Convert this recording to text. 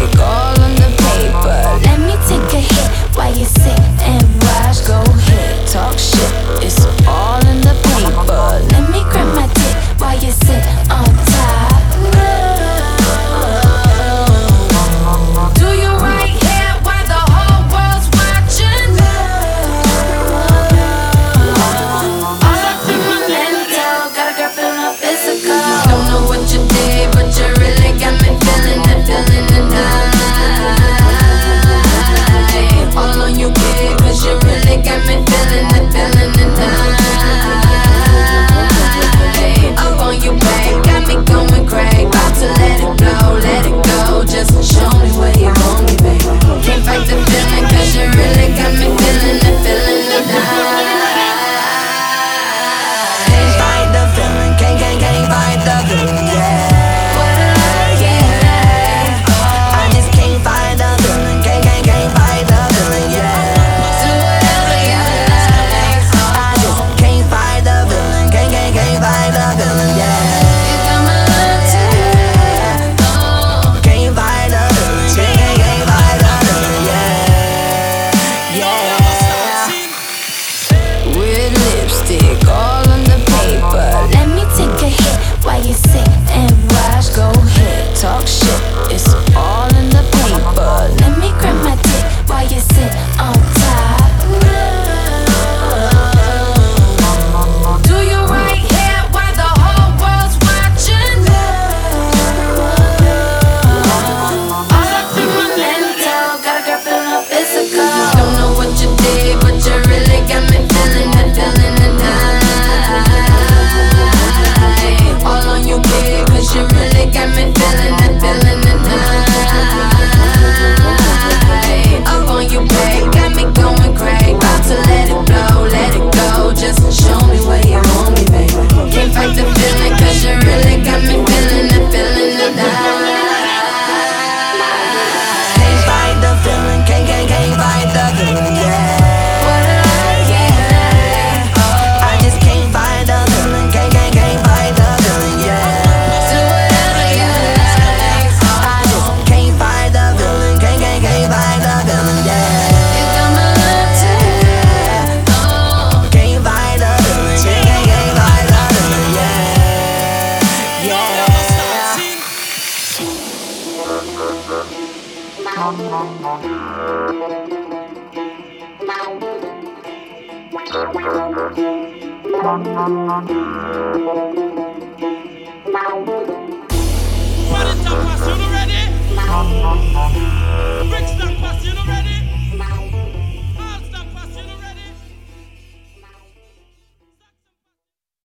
lipstick all on the paper. Let me take a hit while you sit and watch. Go ahead, talk shit, it's all in the paper. Let me grab my dick while you sit on top. Do you right here while the whole world's watching? All up in my mental, got a girl feeling up physical. Don't know what you did, but you really got me feeling it tonight. All on you, kid, 'cause you really got me feeling it tonight. Up on you, babe, got me going crazy. About to let it go, just show me where you want me, baby. Can't fight the feeling, 'cause you really got me feeling it tonight. Can't fight the feeling, can't fight the feeling, yeah. I just can't fight the feeling, can't fight the feeling, yeah. I just can't fight the feeling, can't fight the feeling, yeah. Can't fight the feeling, can't fight the feeling, yeah. With lipstick all on the paper. Let me take a hit while you sit and watch. Go ahead, talk shit, it's all in the paper. Let me grab my dick while you sit on top. Do you right here while the whole world's watching? All up in my mental, got a girl feeling up physical. Don't know what you did, but you really got me feeling it tonight. All on you, kid, 'cause you really got me feeling it tonight. Up on you, babe, got me going crazy. About to let it go, just show me where you want me, baby. Can't fight the feeling, 'cause you really got me feeling it tonight. Can't fight the feeling, can't fight the feeling, yeah. I just can't fight the feeling, can't fight the feeling, yeah. I just can't fight the feeling, can't fight the feeling, yeah. Can't fight the feeling, can't fight the feeling, yeah. Yeah.